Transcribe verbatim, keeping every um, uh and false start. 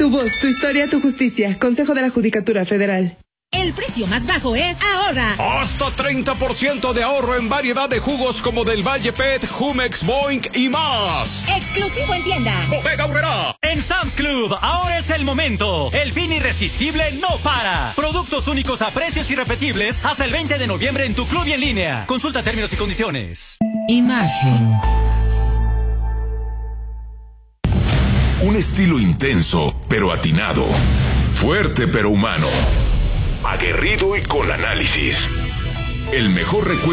Tu voz, tu historia, tu justicia. Consejo de la Judicatura Federal. El precio más bajo es ahorra. Hasta treinta por ciento de ahorro en variedad de jugos como del Valle Pet, Jumex, Boink y más. Exclusivo en tienda. Bodega Aurrerá. En Sam's Club, ahora es el momento. El fin irresistible no para. Productos únicos a precios irrepetibles hasta el veinte de noviembre en tu club y en línea. Consulta términos y condiciones. Imagen. Un estilo intenso, pero atinado. Fuerte, pero humano. Aguerrido y con análisis. El mejor recuerdo